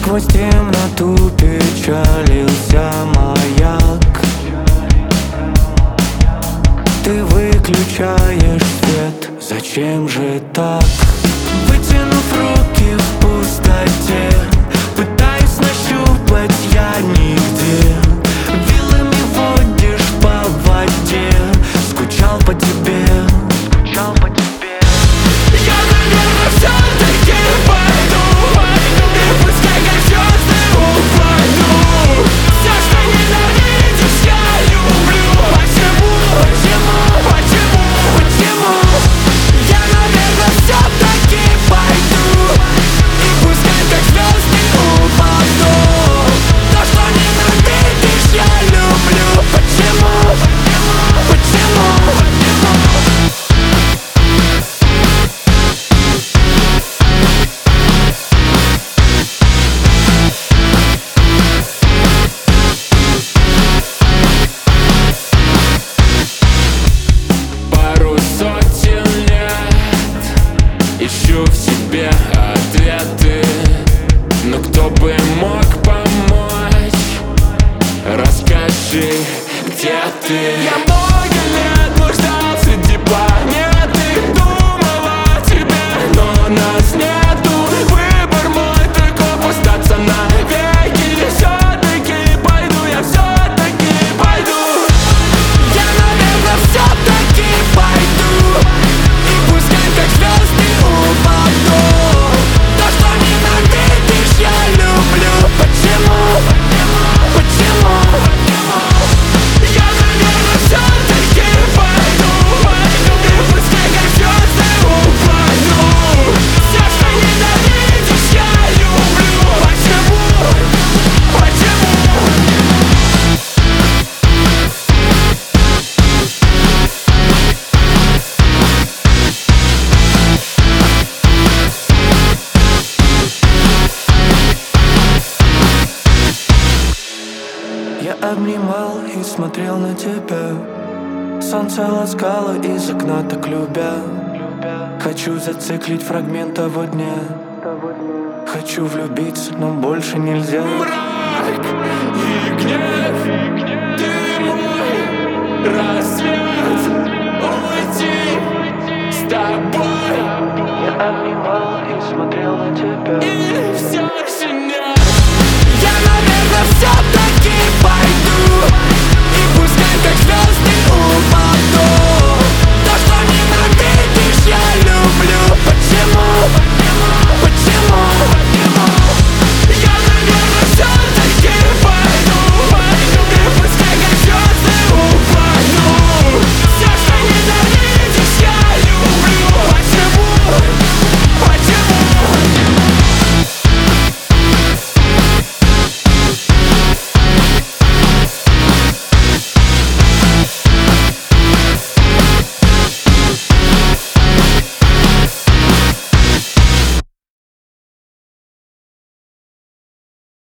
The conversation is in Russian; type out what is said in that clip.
Сквозь темноту печалился маяк. Ты выключаешь свет, зачем же так? Вытянув руки в пустоте, пытаюсь нащупать я нигде. Вилами водишь по воде, скучал по тебе, скучал по тебе. Я, наверное, все-таки пойду, и пускай как звезды упаду. Все, что ненавидишь, я люблю. Почему, почему, почему, почему? Я, наверное, все-таки пойду, и пускай как звезды упаду. То, что ненавидишь, я люблю. Почему, почему, почему? Ищу в себе ответы, но кто бы мог помочь? Расскажи, где ты? Я много лет нуждался в планеты, думала о тебе, но нас нету. Выбор мой таков, остаться навеки. Все-таки пойду, я все-таки пойду. Я, наверное, все-таки пойду, и пускай как звезды упаду. То, что ненавидишь, я люблю. Почему, почему, почему? Я, наверное, все-таки пойду, и пускай как звезды упаду. Все, что ненавидишь, я люблю. Почему, почему? Я обнимал и смотрел на тебя, солнце ласкало из окна так любя. Хочу зациклить фрагмент того дня, хочу влюбиться, но больше нельзя. Мрак и гнев, ты мой рассвет, уйти с тобой. Я обнимал и смотрел на тебя.